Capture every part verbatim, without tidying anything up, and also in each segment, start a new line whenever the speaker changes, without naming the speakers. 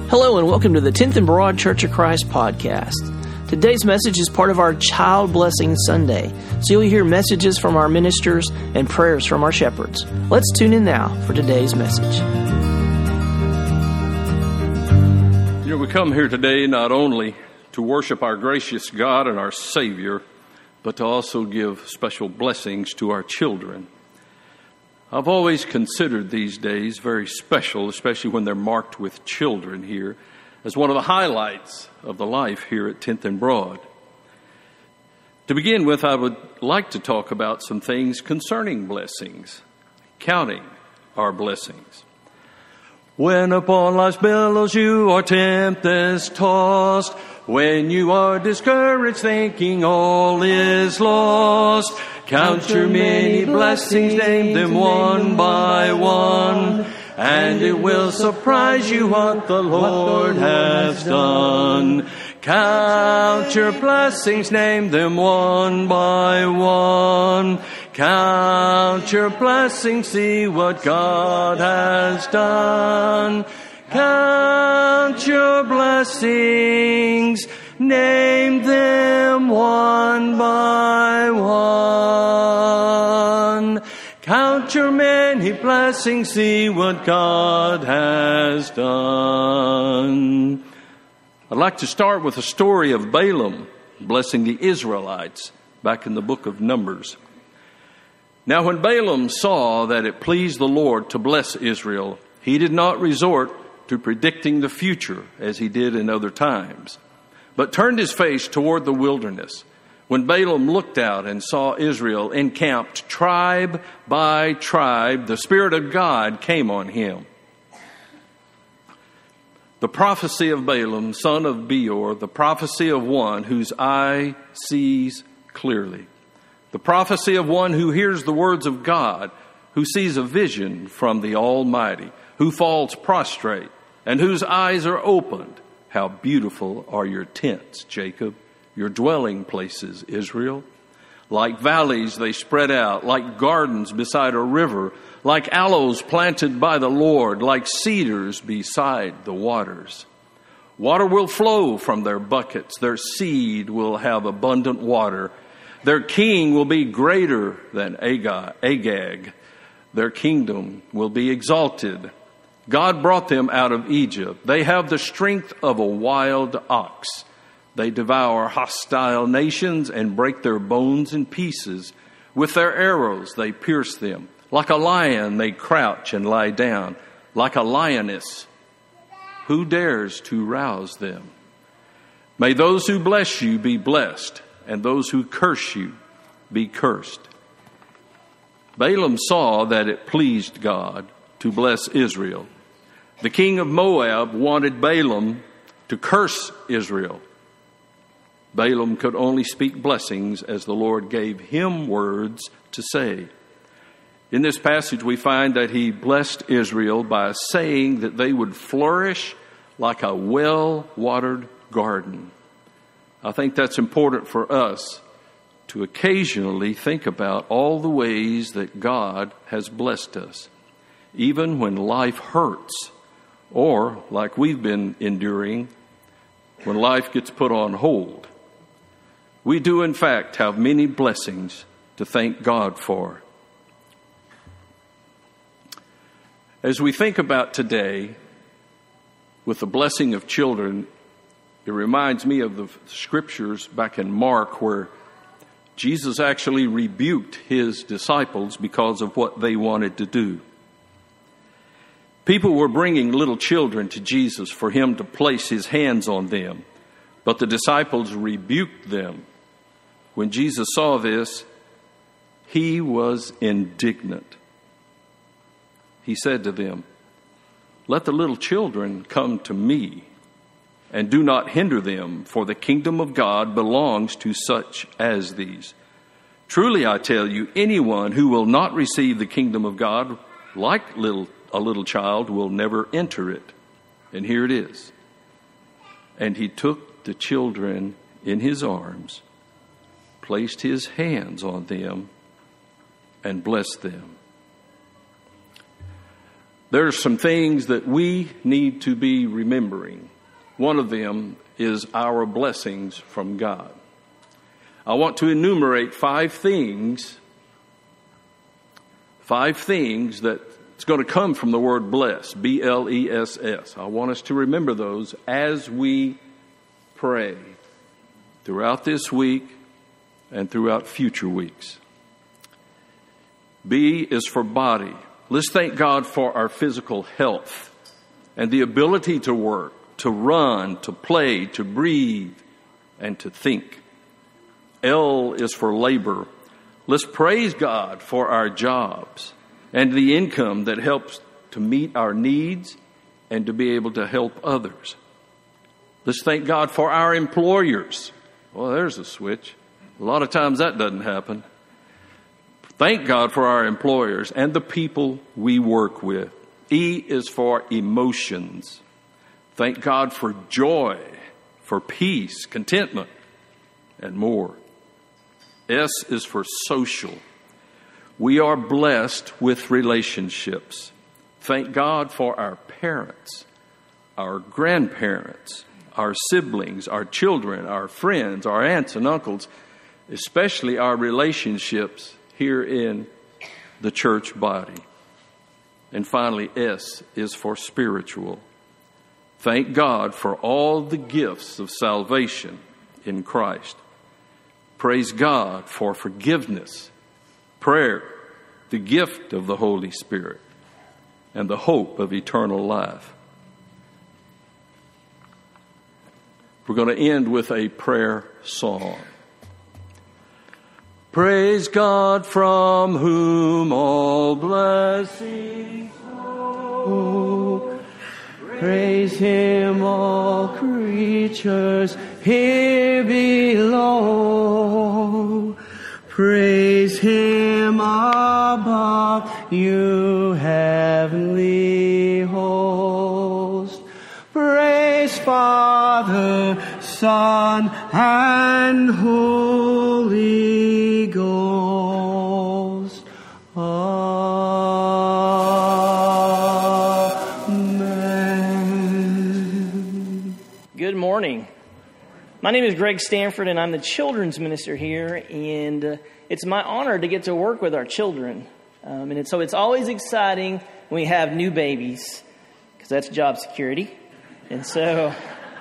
Hello and welcome to the tenth and Broad Church of Christ podcast. Today's message is part of our Child Blessing Sunday, so you'll hear messages from our ministers and prayers from our shepherds. Let's tune in now for today's message.
You know, we come here today not only to worship our gracious God and our Savior, but to also give special blessings to our children. I've always considered these days very special, especially when they're marked with children here, as one of the highlights of the life here at tenth and Broad. To begin with, I would like to talk about some things concerning blessings, counting our blessings. When upon life's billows you are tempest tossed, when you are discouraged thinking all is lost, count your many blessings, name them one by one, and it will surprise you what the Lord has done. Count your blessings, name them one by one. Count your blessings, see what God has done. Count your blessings, name them one by one. Count your many blessings, see what God has done. I'd like to start with a story of Balaam blessing the Israelites back in the book of Numbers. Now, when Balaam saw that it pleased the Lord to bless Israel, he did not resort to predicting the future as he did in other times, but turned his face toward the wilderness. When Balaam looked out and saw Israel encamped tribe by tribe, the Spirit of God came on him. The prophecy of Balaam, son of Beor, the prophecy of one whose eye sees clearly. The prophecy of one who hears the words of God, who sees a vision from the Almighty, who falls prostrate, and whose eyes are opened. How beautiful are your tents, Jacob, your dwelling places, Israel. Like valleys they spread out, like gardens beside a river, like aloes planted by the Lord, like cedars beside the waters. Water will flow from their buckets, their seed will have abundant water. Their king will be greater than Agag. Their kingdom will be exalted. God brought them out of Egypt. They have the strength of a wild ox. They devour hostile nations and break their bones in pieces. With their arrows they pierce them. Like a lion they crouch and lie down. Like a lioness, who dares to rouse them? May those who bless you be blessed, and those who curse you be cursed. Balaam saw that it pleased God to bless Israel. The king of Moab wanted Balaam to curse Israel. Balaam could only speak blessings as the Lord gave him words to say. In this passage, we find that he blessed Israel by saying that they would flourish like a well-watered garden. I think that's important for us to occasionally think about all the ways that God has blessed us, even when life hurts, or like we've been enduring, when life gets put on hold. We do, in fact, have many blessings to thank God for. As we think about today, with the blessing of children, it reminds me of the scriptures back in Mark where Jesus actually rebuked his disciples because of what they wanted to do. People were bringing little children to Jesus for him to place his hands on them, but the disciples rebuked them. When Jesus saw this, he was indignant. He said to them, "Let the little children come to me, and do not hinder them, for the kingdom of God belongs to such as these. Truly I tell you, anyone who will not receive the kingdom of God like little a little child will never enter it." And here it is. And he took the children in his arms, placed his hands on them, and blessed them. There are some things that we need to be remembering. One of them is our blessings from God. I want to enumerate five things, five things that it's going to come from the word bless, B L E S S. I want us to remember those as we pray throughout this week and throughout future weeks. B is for body. Let's thank God for our physical health and the ability to work, to run, to play, to breathe, and to think. L is for labor. Let's praise God for our jobs and the income that helps to meet our needs and to be able to help others. Let's thank God for our employers. Well, there's a switch. A lot of times that doesn't happen. Thank God for our employers and the people we work with. E is for emotions. Thank God for joy, for peace, contentment, and more. S is for social. We are blessed with relationships. Thank God for our parents, our grandparents, our siblings, our children, our friends, our aunts and uncles, especially our relationships here in the church body. And finally, S is for spiritual. Thank God for all the gifts of salvation in Christ. Praise God for forgiveness, prayer, the gift of the Holy Spirit, and the hope of eternal life. We're going to end with a prayer song. Praise God from whom all blessings flow. Praise Him, all creatures here below. Praise Him above, you heavenly host. Praise Father, Son, and Holy Ghost. Amen.
Good morning. My name is Greg Stanford, and I'm the children's minister here, and uh, it's my honor to get to work with our children. Um, and it's, so it's always exciting when we have new babies, because that's job security. And so,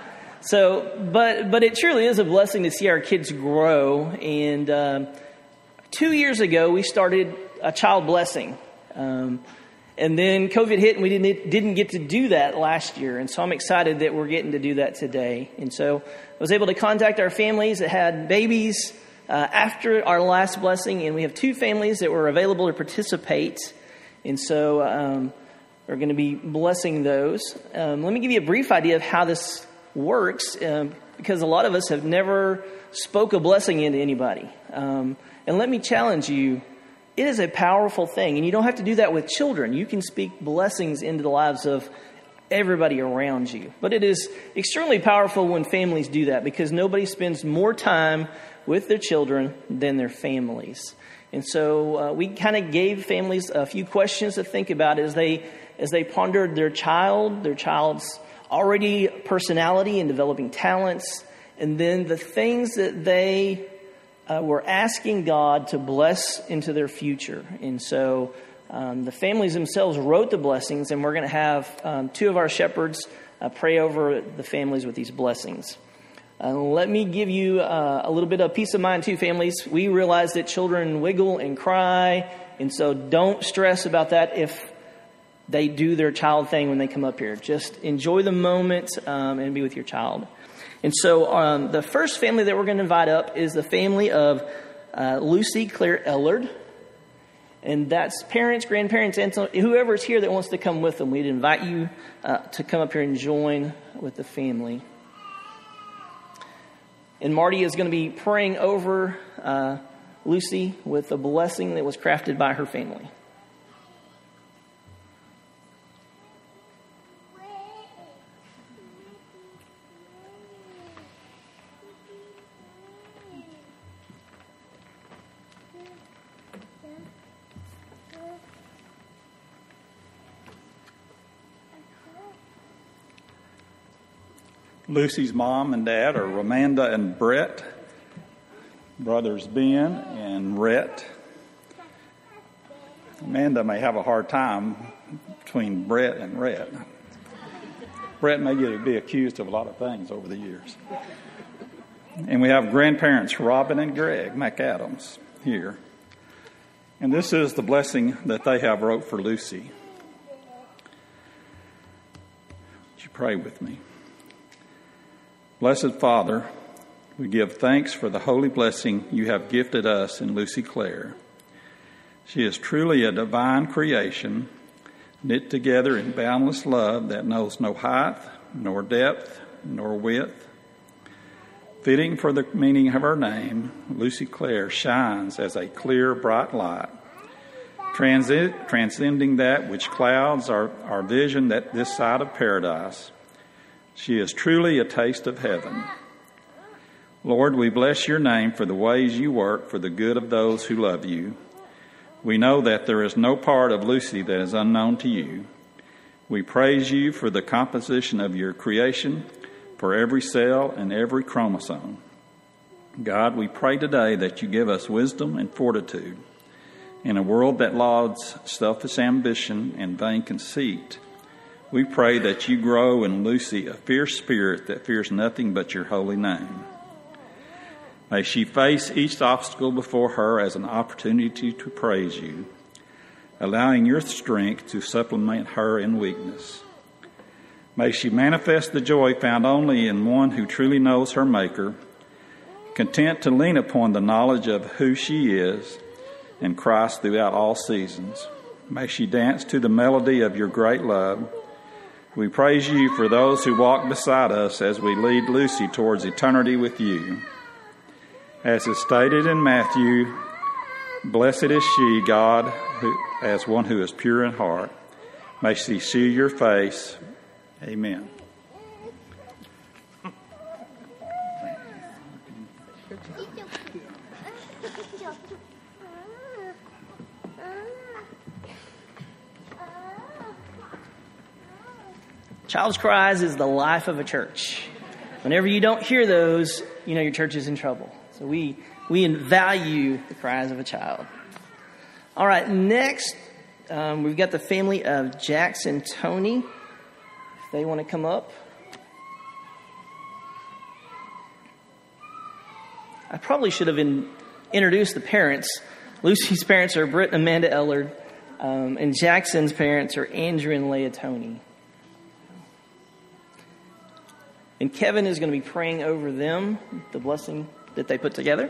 so, but but it truly is a blessing to see our kids grow. And um, two years ago, we started a child blessing. Um, and then COVID hit, and we didn't didn't get to do that last year. And so I'm excited that we're getting to do that today. And so I was able to contact our families that had babies uh, after our last blessing, and we have two families that were available to participate. And so um, we're going to be blessing those. Um, let me give you a brief idea of how this works, um, because a lot of us have never spoke a blessing into anybody. Um, and let me challenge you. It is a powerful thing, and you don't have to do that with children. You can speak blessings into the lives of everybody around you. But it is extremely powerful when families do that, because nobody spends more time with their children than their families. And so uh, we kind of gave families a few questions to think about as they as they pondered their child, their child's already personality and developing talents, and then the things that they Uh, we're asking God to bless into their future. And so um, the families themselves wrote the blessings, and we're going to have um, two of our shepherds uh, pray over the families with these blessings. Uh, let me give you uh, a little bit of peace of mind too, families. We realize that children wiggle and cry, and so don't stress about that if they do their child thing when they come up here. Just enjoy the moment um, and be with your child. And so um, the first family that we're going to invite up is the family of uh, Lucy Claire Ellard. And that's parents, grandparents, and whoever's here that wants to come with them. We'd invite you uh, to come up here and join with the family. And Marty is going to be praying over uh, Lucy with a blessing that was crafted by her family.
Lucy's mom and dad are Ramanda and Brett, brothers Ben and Rhett. Amanda may have a hard time between Brett and Rhett. Brett may get to be accused of a lot of things over the years. And we have grandparents Robin and Greg McAdams here. And this is the blessing that they have wrote for Lucy. Would you pray with me? Blessed Father, we give thanks for the holy blessing you have gifted us in Lucy Clare. She is truly a divine creation, knit together in boundless love that knows no height, nor depth, nor width. Fitting for the meaning of her name, Lucy Clare shines as a clear, bright light, transit, transcending that which clouds our, our vision at this side of paradise. She is truly a taste of heaven. Lord, we bless your name for the ways you work for the good of those who love you. We know that there is no part of Lucy that is unknown to you. We praise you for the composition of your creation, for every cell and every chromosome. God, we pray today that you give us wisdom and fortitude. In a world that lauds selfish ambition and vain conceit, we pray that you grow in Lucy a fierce spirit that fears nothing but your holy name. May she face each obstacle before her as an opportunity to praise you, allowing your strength to supplement her in weakness. May she manifest the joy found only in one who truly knows her Maker, content to lean upon the knowledge of who she is and Christ throughout all seasons. May she dance to the melody of your great love. We praise you for those who walk beside us as we lead Lucy towards eternity with you. As is stated in Matthew, blessed is she, God, who, as one who is pure in heart. May she see your face. Amen.
Child's cries is the life of a church. Whenever you don't hear those, you know your church is in trouble. So we we value the cries of a child. All right, next um, we've got the family of Jackson Tony. If they want to come up. I probably should have in, introduced the parents. Lucy's parents are Britt and Amanda Ellard, um, and Jackson's parents are Andrew and Leah Tony. And Kevin is going to be praying over them, the blessing that they put together.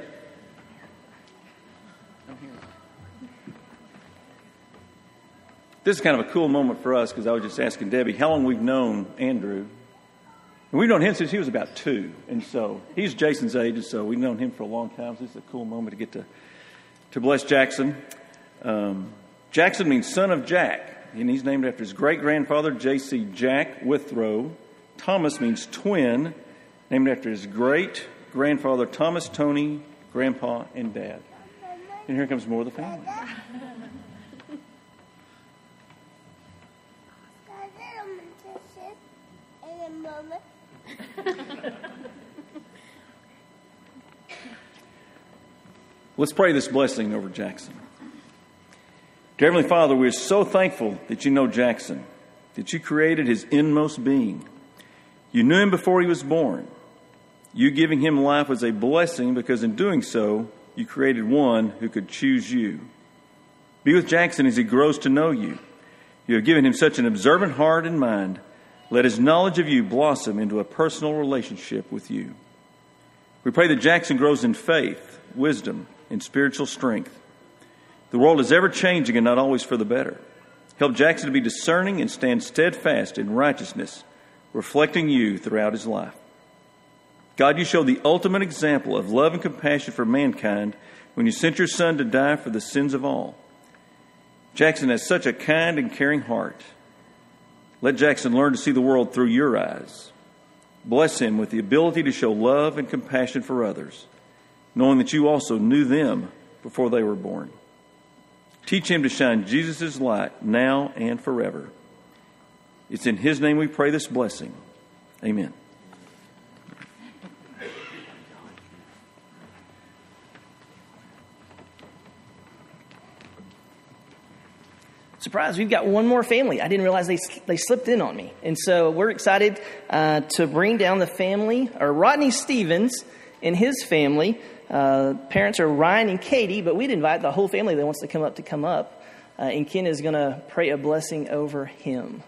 This is kind of a cool moment for us because I was just asking Debbie how long we've known Andrew. And we've known him since he was about two. And so he's Jason's age, and so we've known him for a long time. So this is a cool moment to get to, to bless Jackson. Um, Jackson means son of Jack, and he's named after his great-grandfather, J C Jack Withrow. Thomas means twin, named after his great-grandfather, Thomas Tony, Grandpa, and Dad. And here comes more of the family. Let's pray this blessing over Jackson. Dear Heavenly Father, we are so thankful that you know Jackson, that you created his inmost being. You knew him before he was born. You giving him life was a blessing because in doing so, you created one who could choose you. Be with Jackson as he grows to know you. You have given him such an observant heart and mind. Let his knowledge of you blossom into a personal relationship with you. We pray that Jackson grows in faith, wisdom, and spiritual strength. The world is ever changing and not always for the better. Help Jackson to be discerning and stand steadfast in righteousness, reflecting you throughout his life. God, you show the ultimate example of love and compassion for mankind when you sent your son to die for the sins of all. Jackson has such a kind and caring heart. Let Jackson learn to see the world through your eyes. Bless him with the ability to show love and compassion for others, knowing that you also knew them before they were born. Teach him to shine Jesus' light now and forever. It's in his name we pray this blessing. Amen.
surprise, we've got one more family. I didn't realize they they slipped in on me. And so we're excited uh, to bring down the family, or Rodney Stevens and his family. Uh, parents are Ryan and Katie, but we'd invite the whole family that wants to come up to come up. Uh, and Ken is going to pray a blessing over him.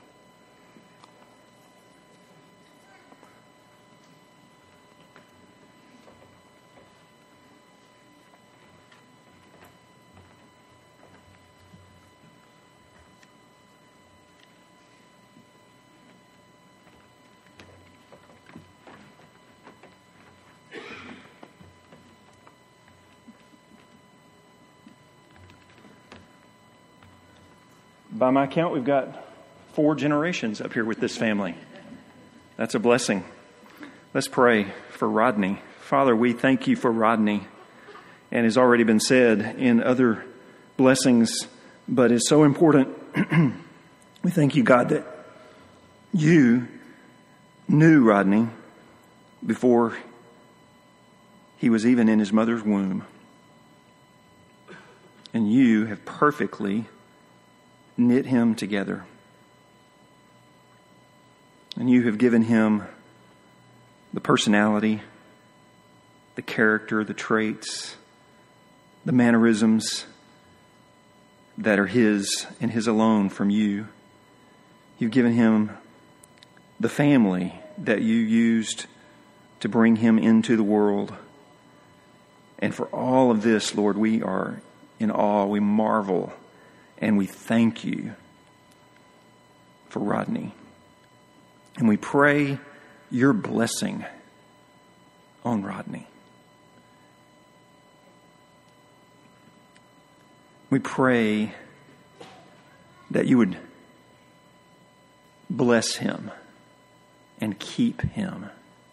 By my count, we've got four generations up here with this family. That's a blessing. Let's pray for Rodney. Father, we thank you for Rodney. And has already been said in other blessings, but is so important. We thank you, God, that you knew Rodney before he was even in his mother's womb. And you have perfectly knit him together. And you have given him the personality, the character, the traits, the mannerisms that are his and his alone from you. You've given him the family that you used to bring him into the world. And for all of this, Lord, we are in awe, we marvel. And we thank you for Rodney. And we pray your blessing on Rodney. We pray that you would bless him and keep him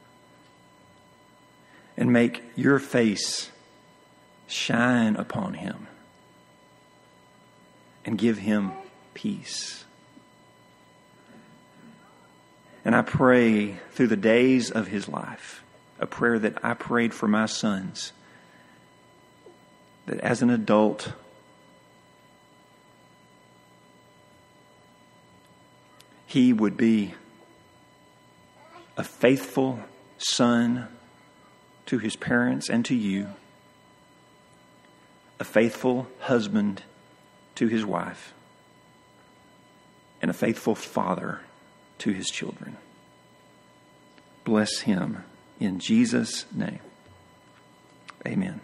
and make your face shine upon him. And give him peace. And I pray through the days of his life, a prayer that I prayed for my sons, that as an adult, he would be a faithful son to his parents and to you, a faithful husband to his wife, and a faithful father to his children. Bless him in Jesus' name. Amen.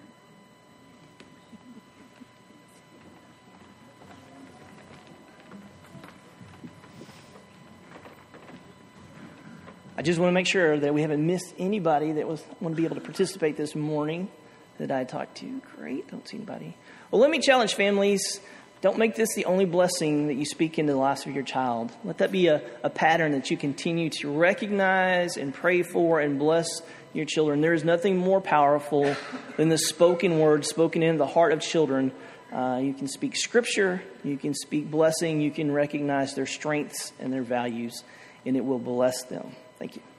I just want to make sure that we haven't missed anybody that was want to be able to participate this morning that I talked to. Great. Don't see anybody. Well, let me challenge families. Don't make this the only blessing that you speak into the life of your child. Let that be a, a pattern that you continue to recognize and pray for and bless your children. There is nothing more powerful than the spoken word spoken into the heart of children. Uh, you can speak scripture, you can speak blessing, you can recognize their strengths and their values, and it will bless them. Thank you.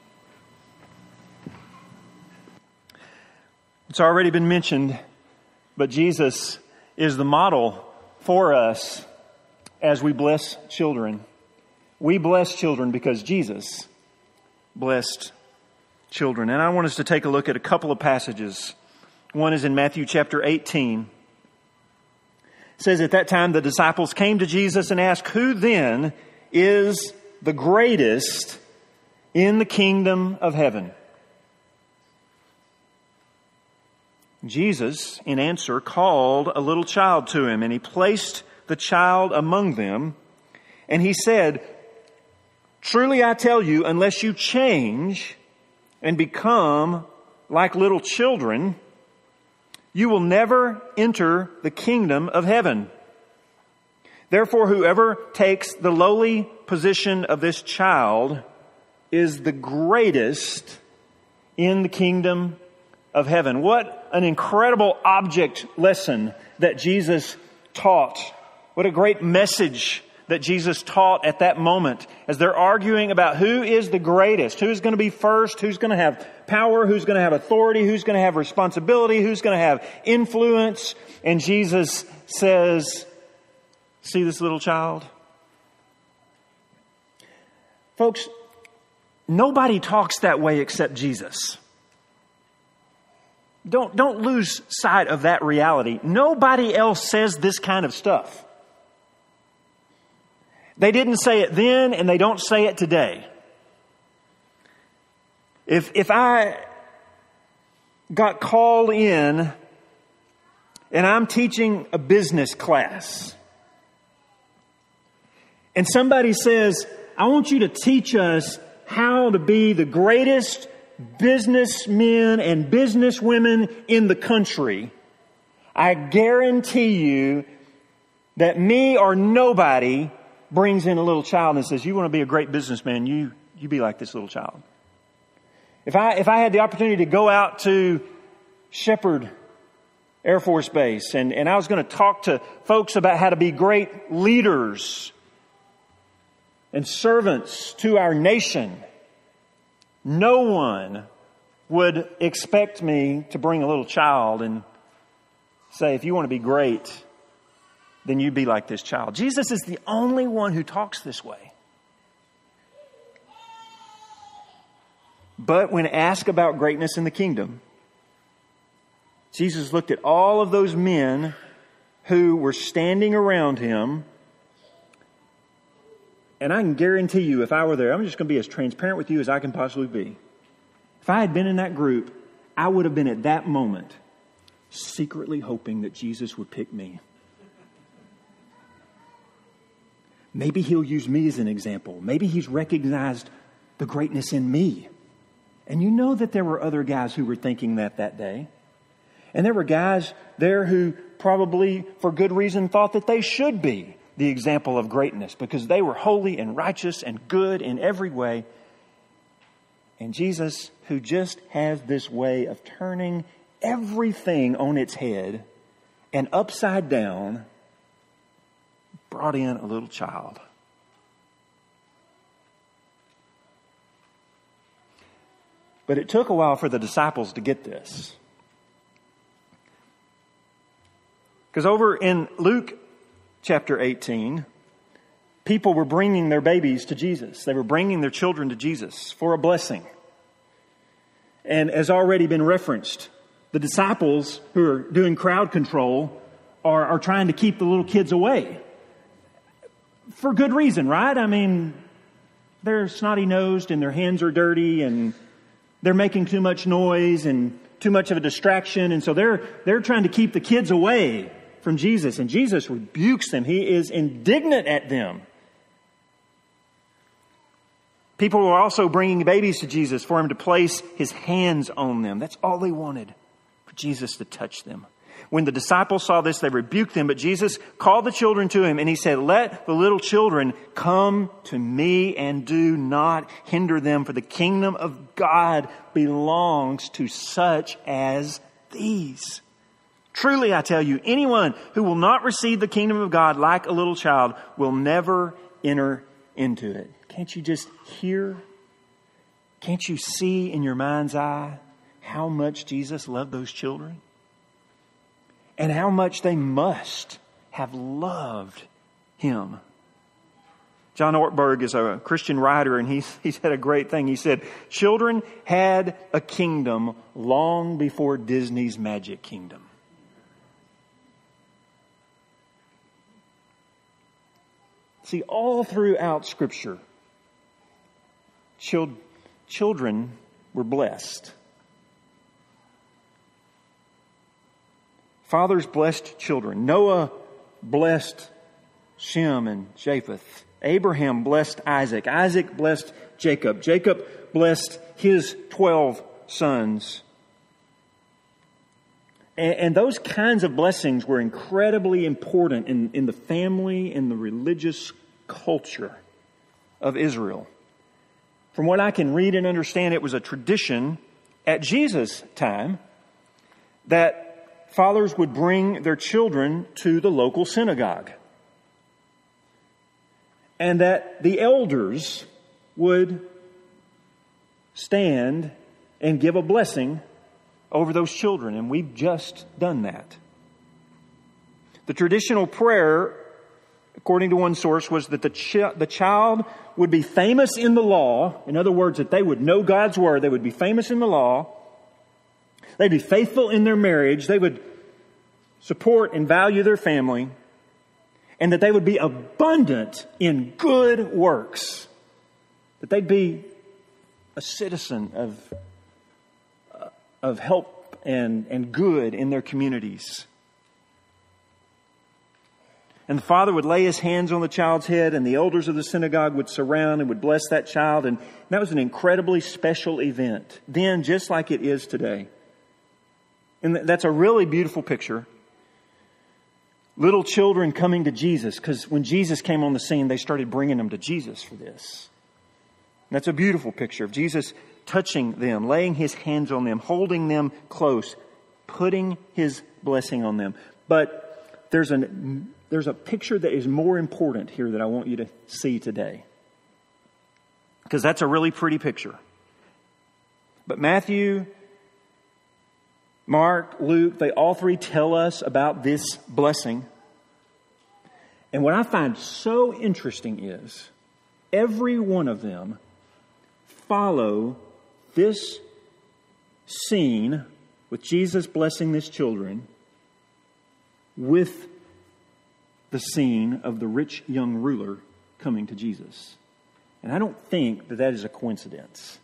It's already been mentioned, but Jesus is the model for us as we bless children. We bless children because Jesus blessed children. And I want us to take a look at a couple of passages. One is in Matthew chapter eighteen. It says, at that time the disciples came to Jesus and asked, who then is the greatest in the kingdom of heaven? Jesus, in answer, called a little child to him, and he placed the child among them, and he said, truly I tell you, unless you change and become like little children, you will never enter the kingdom of heaven. Therefore, whoever takes the lowly position of this child is the greatest in the kingdom of heaven. What an incredible object lesson that Jesus taught. What a great message that Jesus taught at that moment as they're arguing about who is the greatest, who's going to be first, who's going to have power, who's going to have authority, who's going to have responsibility, who's going to have influence. And Jesus says see this little child? Folks, nobody talks that way except Jesus. Don't, don't lose sight of that reality. Nobody else says this kind of stuff. They didn't say it then, and they don't say it today. If, if I got called in and I'm teaching a business class, and somebody says, I want you to teach us how to be the greatest businessmen and businesswomen in the country, I guarantee you that me or nobody brings in a little child and says, you want to be a great businessman, you, you be like this little child. If I, if I had the opportunity to go out to Shepherd Air Force Base and, and I was going to talk to folks about how to be great leaders and servants to our nation, no one would expect me to bring a little child and say, if you want to be great, then you be like this child. Jesus is the only one who talks this way. But when asked about greatness in the kingdom, Jesus looked at all of those men who were standing around him. And I can guarantee you, if I were there, I'm just going to be as transparent with you as I can possibly be. If I had been in that group, I would have been at that moment secretly hoping that Jesus would pick me. Maybe he'll use me as an example. Maybe he's recognized the greatness in me. And you know that there were other guys who were thinking that that day. And there were guys there who probably, for good reason, thought that they should be the example of greatness because they were holy and righteous and good in every way. And Jesus, who just has this way of turning everything on its head and upside down, brought in a little child. But it took a while for the disciples to get this. Because over in Luke chapter eighteen, people were bringing their babies to Jesus. They were bringing their children to Jesus for a blessing. And as already been referenced, the disciples who are doing crowd control are, are trying to keep the little kids away. For good reason, right? I mean, they're snotty-nosed and their hands are dirty and they're making too much noise and too much of a distraction. And so they're, they're trying to keep the kids away from Jesus. And Jesus rebukes them. He is indignant at them. People were also bringing babies to Jesus for him to place his hands on them. That's all they wanted, for Jesus to touch them. When the disciples saw this, they rebuked them, but Jesus called the children to him and he said, let the little children come to me and do not hinder them, for the kingdom of God belongs to such as these. Truly, I tell you, anyone who will not receive the kingdom of God like a little child will never enter into it. Can't you just hear? Can't you see in your mind's eye how much Jesus loved those children? And how much they must have loved him. John Ortberg is a Christian writer, and he's, he said a great thing. He said, children had a kingdom long before Disney's Magic Kingdom. See, all throughout Scripture, chil- children were blessed. Fathers blessed children. Noah blessed Shem and Japheth. Abraham blessed Isaac. Isaac blessed Jacob. Jacob blessed his twelve sons. And, and those kinds of blessings were incredibly important in, in the family and the religious culture of Israel. From what I can read and understand, it was a tradition at Jesus' time that fathers would bring their children to the local synagogue. And that the elders would stand and give a blessing over those children. And we've just done that. The traditional prayer according to one source, was that the, ch- the child would be famous in the law. In other words, that they would know God's word. They would be famous in the law. They'd be faithful in their marriage. They would support and value their family. And that they would be abundant in good works. That they'd be a citizen of, uh, of help and, and good in their communities. And the father would lay his hands on the child's head, and the elders of the synagogue would surround and would bless that child. And that was an incredibly special event then, just like it is today. And that's a really beautiful picture. Little children coming to Jesus, because when Jesus came on the scene, they started bringing them to Jesus for this. And that's a beautiful picture of Jesus touching them, laying his hands on them, holding them close, putting his blessing on them. But there's an there's a picture that is more important here that I want you to see today. Because that's a really pretty picture. But Matthew, Mark, Luke, they all three tell us about this blessing. And what I find so interesting is every one of them follow this scene with Jesus blessing these children with the scene of the rich young ruler coming to Jesus. And I don't think that that is a coincidence.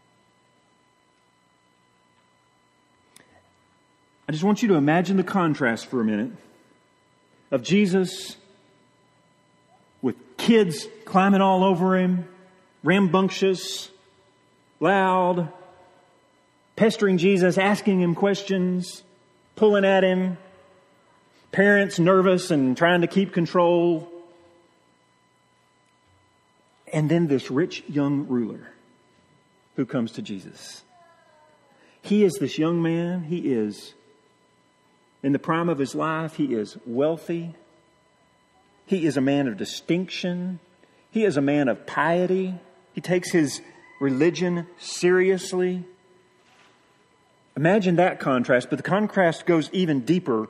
I just want you to imagine the contrast for a minute of Jesus with kids climbing all over him, rambunctious, loud, pestering Jesus, asking him questions, pulling at him, parents nervous and trying to keep control. And then this rich young ruler who comes to Jesus. He is this young man. He is in the prime of his life. He is wealthy. He is a man of distinction. He is a man of piety. He takes his religion seriously. Imagine that contrast, but the contrast goes even deeper.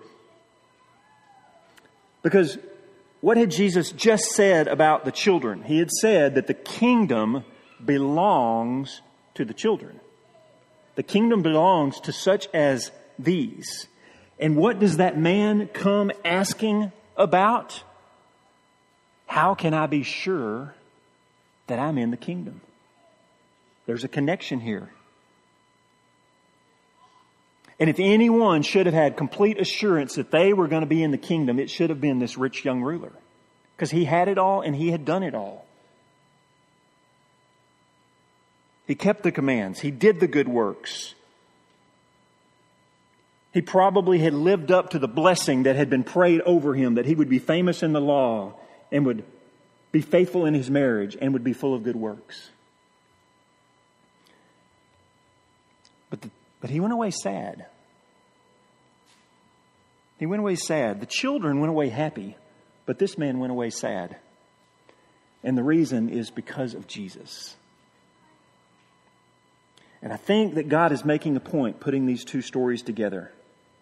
Because what had Jesus just said about the children? He had said that the kingdom belongs to the children. The kingdom belongs to such as these. And what does that man come asking about? How can I be sure that I'm in the kingdom? There's a connection here. And if anyone should have had complete assurance that they were going to be in the kingdom, it should have been this rich young ruler. Because he had it all and he had done it all. He kept the commands. He did the good works. He probably had lived up to the blessing that had been prayed over him, that he would be famous in the law and would be faithful in his marriage and would be full of good works. But the, but he went away sad. He went away sad. The children went away happy, but this man went away sad. And the reason is because of Jesus. And I think that God is making a point putting these two stories together.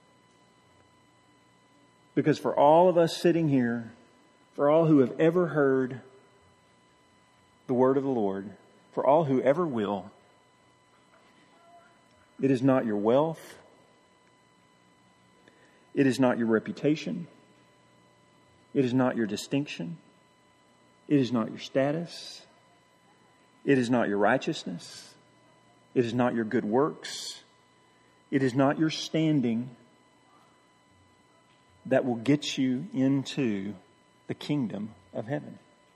Because for all of us sitting here, for all who have ever heard the word of the Lord, for all who ever will, it is not your wealth. It is not your reputation. It is not your distinction. It is not your status. It is not your righteousness. It is not your good works. It is not your standing that will get you into the kingdom of heaven.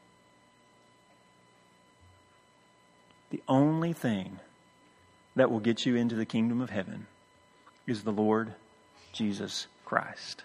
The only thing that will get you into the kingdom of heaven is the Lord Jesus Christ.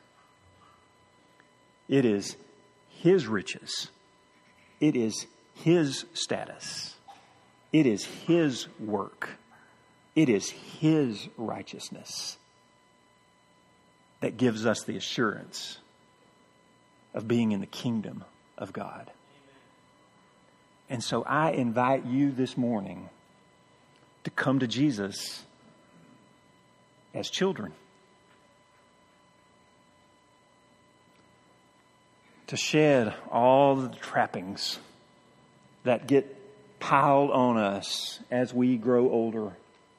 It is His riches. It is His status. It is His work. It is His righteousness that gives us the assurance of being in the kingdom of God. And so I invite you this morning to come to Jesus as children. to shed all the trappings that get piled on us as we grow older.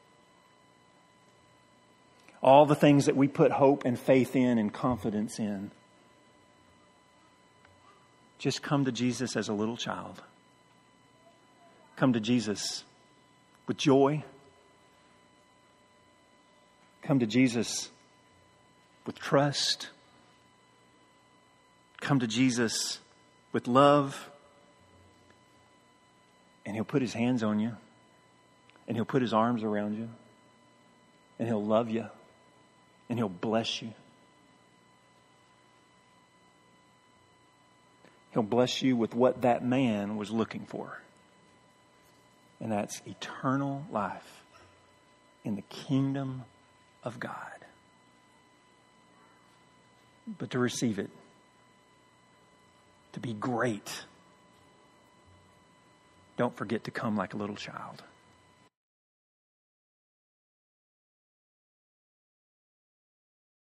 All the things that we put hope and faith in and confidence in. Just come to Jesus as a little child. Come to Jesus with joy. Come to Jesus with trust. Come to Jesus with love. And He'll put His hands on you. And He'll put His arms around you. And He'll love you. And He'll bless you. He'll bless you with what that man was looking for. And that's eternal life in the kingdom of God. But to receive it, to be great, don't forget to come like a little child.